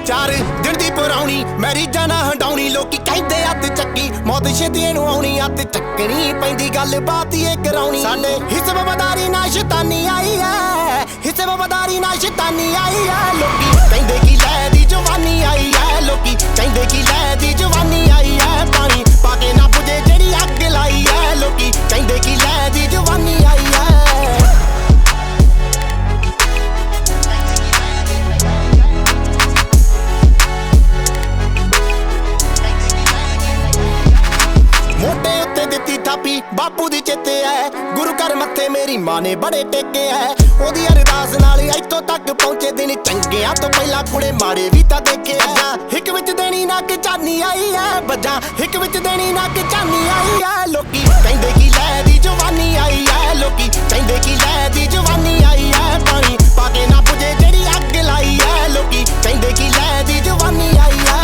ਚਾਰ ਦਿਨ ਦੀ ਪੁਰਾਉਣੀ ਮੈਰਿਜਾਂ ਨਾ ਹੰਡਾਉਣੀ। ਲੋਕੀ ਕਹਿੰਦੇ ਅੱਤ ਚੱਕੀ ਮੌਤ ਛੇਤੀ ਨੂੰ ਆਉਣੀ। ਅੱਤ ਚੱਕਣੀ ਪੈਂਦੀ ਗੱਲ ਬਾਤ ਇਹ ਕਰਾਉਣੀ। ਸਾਡੇ ਹਿੱਸੇ ਵਫਾਦਾਰੀ ਨਾਲ ਸ਼ੈਤਾਨੀ ਆਈ ਐ, ਹਿੱਸੇ ਵਫਾਦਾਰੀ ਨਾਲ ਸ਼ੈਤਾਨੀ ਆਈ ਐ। ਲੋਕੀ ਕਹਿੰਦੇ ਕੀ ਲੈ ਦੀ ਜਵਾਨੀ ਆਈ ਐ, ਲੋਕੀ ਕਹਿੰਦੇ ਕੀ ਲੈ ਦੀ ਜਵਾਨੀ ਆਈ ਐ। ਪਾਣੀ ਪਾ ਕੇ ਨਾ ਪੁੱਜੇ ਜਿਹੜੀ ਅੱਗ ਲਾਈ ਐ, ਲੋਕੀ ਕਹਿੰਦੇ ਕੀ ਲੈ ਦੀ ਜਵਾਨੀ ਆਈ ਐ। ਮੋਢੇ ਉੱਤੇ ਦਿੱਤੀ ਥਾਪੀ ਬਾਪੂ ਦੀ ਚੇਤੇ ਐ, ਗੁਰੂ ਘਰ ਮੱਥੇ ਮੇਰੀ ਮਾਂ ਨੇ ਬੜੇ ਟੇਕੇ ਐ। ਉਹਦੀ ਅਰਦਾਸ ਨਾਲ ਇੱਥੋਂ ਤੱਕ ਪਹੁੰਚੇ ਦਿਨ ਚੰਗਿਆਂ ਤੋਂ ਪਹਿਲਾਂ ਕੁੜੇ ਮਾੜੇ ਵੀ ਤਾਂ ਦੇਖੇ ਐ। ਹਿੱਕ ਵਿੱਚ ਦੇਣੀ ਨੱਕ ਚਾਨੀ ਆਈ ਐ, ਬੱਜਾਂ ਹਿੱਕ ਵਿੱਚ ਦੇਣੀ ਨੱਕ ਚਾਨੀ ਆਈ ਐ। ਲੋਕੀ ਕਹਿੰਦੇ ਕੀ ਲੈ ਦੀ ਜਵਾਨੀ ਆਈ ਐ, ਲੋਕੀ ਕਹਿੰਦੇ ਕੀ ਲੈ ਦੀ ਜਵਾਨੀ ਆਈ ਐ। ਪਾਣੀ ਪਾ ਕੇ ਨਾ ਪੁੱਜੇ ਜਿਹੜੀ ਅੱਗ ਲਾਈ ਐ, ਲੋਕੀ ਕਹਿੰਦੇ ਕੀ ਲੈ ਦੀ ਜਵਾਨੀ ਆਈ ਐ।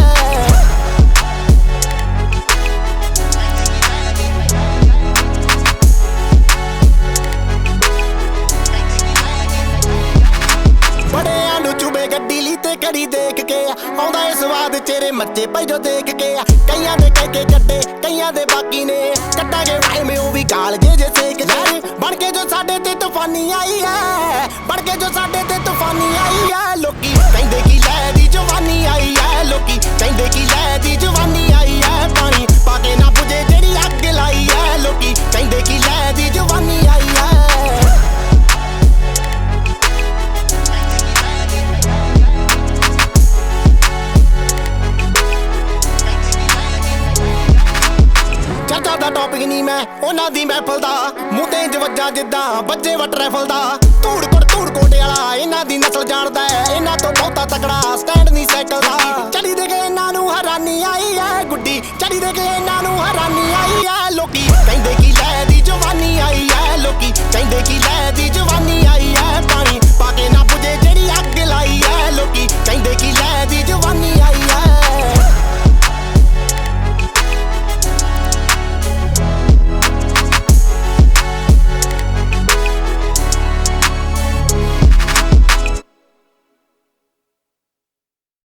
ਬੜਿਆਂ ਨੂੰ ਚੁਬੇ ਗੱਡੀ ਲਈ ਤੇ ਕੜੀ ਦੇਖ ਕੇ ਆਉਂਦਾ ਏ ਸਵਾਦ ਚਿਹਰੇ ਮੱਚੇ ਪਈ ਜੋ ਦੇਖ ਕੇ। ਕਈਆਂ ਦੇ ਕਹਿ ਕੇ ਕੱਢੇ ਕਈਆਂ ਦੇ ਬਾਕੀ ਨੇ ਕੱਢਾਂਗੇ ਰਾਈਮ ਉਹ ਵੀ ਗਾਲ ਜੇ ਸੇਕ ਲੈ। ਬਣ ਕੇ ਜੋ ਸਾਡੇ ਤੇ ਤੂਫਾਨੀ ਆਈ ਐ, ਬਣ ਕੇ ਜੋ ਸਾਡੇ ਤੇ ਤੂਫਾਨੀ ਆਈ ਐ। ਲੋਕੀ ਕਹਿੰਦੇ ਕੀ ਲੈ ਦੀ ਜਵਾਨੀ ਆਈ ਐ, ਲੋਕੀ ਕਹਿੰਦੇ ਕੀ ਲੈ ਦੀ ਜਵਾਨੀ ਆਈ ਐ। ਪਾਣੀ ਪਾ ਕੇ ਨਾ ਪੁੱਜੇ ਜਿਹੜੀ ਅੱਗ ਲਾਈ ਐ, ਲੋਕੀ ਕਹਿੰਦੇ ਕੀ ਲੈ ਦੀ ਜਵਾਨੀ ਆਈ ਐ। ਚਾਚਾ ਦਾ ਟੌਪਿਕ ਨਹੀਂ ਮੈਂ ਉਹਨਾਂ ਦੀ ਮਹਿਫਲ ਦਾ, ਮੂੰਹ ਤੇ ਇੰਜ ਵੱਜਾ ਜਿੱਦਾਂ ਬੱਜੇ ਵਟ ਰੈਫਲ ਦਾ। ਧੂੜ ਕੋਟ ਵਾਲਾ ਇਹਨਾਂ ਦੀ ਨਸਲ ਜਾਣਦਾ ਐ, ਇਹਨਾਂ ਤੋਂ